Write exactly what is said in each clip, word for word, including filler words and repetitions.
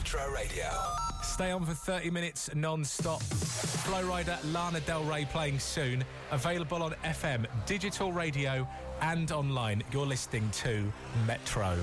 Metro Radio. Stay on for thirty minutes non-stop. Flowrider Lana Del Rey playing soon. Available on F M, digital radio and online. You're listening to Metro.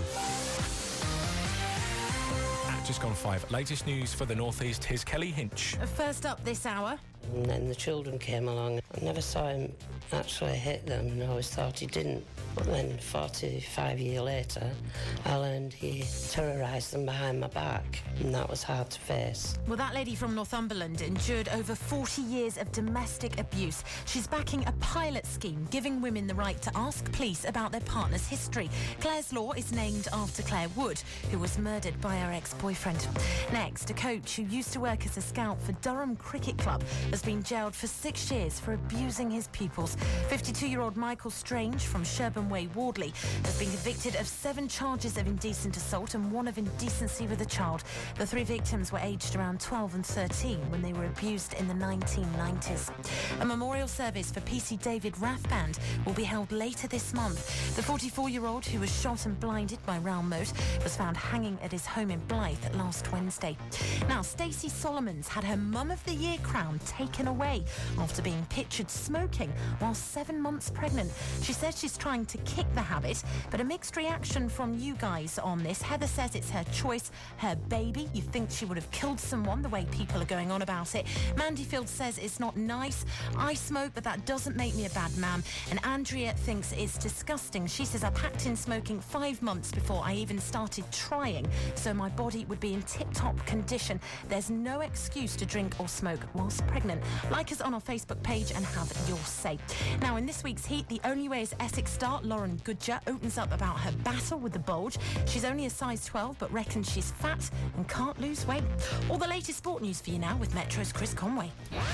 At just gone five. Latest news for the North East. Here's Kelly Hinch. First up this hour. And then the children came along. I never saw him actually hit them, and I always thought he didn't. But then forty-five years later, I learned he terrorised them behind my back, and that was hard to face. Well, that lady from Northumberland endured over forty years of domestic abuse. She's backing a pilot scheme giving women the right to ask police about their partner's history. Claire's Law is named after Claire Wood, who was murdered by her ex-boyfriend. Next, a coach who used to work as a scout for Durham Cricket Club has been jailed for six years for abusing his pupils. fifty-two-year-old Michael Strange from Sherburn Way, Wardley, has been convicted of seven charges of indecent assault and one of indecency with a child. The three victims were aged around twelve and thirteen when they were abused in the nineteen nineties. A memorial service for P C David Rathband will be held later this month. The forty-four-year-old who was shot and blinded by Raoul Moat was found hanging at his home in Blyth last Wednesday. Now, Stacey Solomons had her Mum of the Year crown taken away after being pictured smoking while seven months pregnant. She says she's trying to kick the habit, but a mixed reaction from you guys on this. Heather says it's her choice, her baby. You think she would have killed someone the way people are going on about it. Mandy Field says it's not nice. I smoke, but that doesn't make me a bad man. And Andrea thinks it's disgusting. She says I packed in smoking five months before I even started trying, so my body would be in tip-top condition. There's no excuse to drink or smoke whilst pregnant. Like us on our Facebook page and have your say. Now, in this week's Heat, the only way is Essex star Lauren Goodger opens up about her battle with the bulge. She's only a size twelve, but reckons she's fat and can't lose weight. All the latest sport news for you now with Metro's Chris Conway.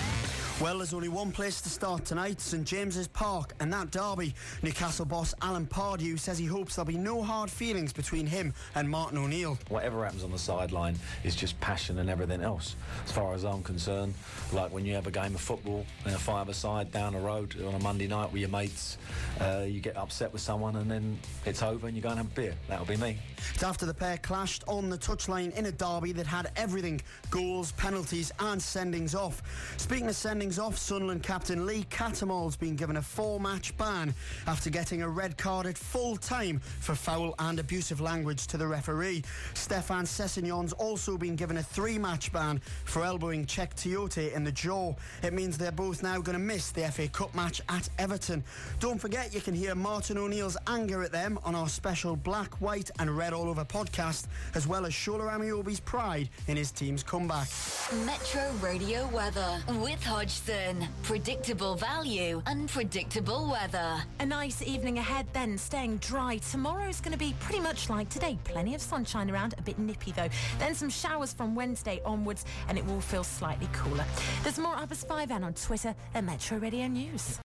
Well, there's only one place to start tonight, St James's Park, and that derby. Newcastle boss Alan Pardew says he hopes there'll be no hard feelings between him and Martin O'Neill. Whatever happens on the sideline is just passion and everything else. As far as I'm concerned, like when you have a game of football in a five-a-side down the road on a Monday night with your mates, uh, you get upset with someone and then it's over and you go and have a beer. That'll be me. It's after the pair clashed on the touchline in a derby that had everything: goals, penalties and sendings off. Speaking of sendings off, Sunderland captain Lee Cattermole's been given a four-match ban after getting a red card at full time for foul and abusive language to the referee. Stefan Sessignon's also been given a three-match ban for elbowing Czech Tiote in the jaw. It means they're both now going to miss the F A Cup match at Everton. Don't forget you can hear Martin O'Neill's anger at them on our special Black, White and Red All Over podcast, as well as Shola Amiobi's pride in his team's comeback. Metro Radio weather with Hodgson. Predictable value, unpredictable weather. A nice evening ahead then, staying dry. Tomorrow's going to be pretty much like today. Plenty of sunshine around, a bit nippy though. Then some showers from Wednesday onwards and it will feel slightly cooler. There's more up as five and on Twitter at Metro Radio News.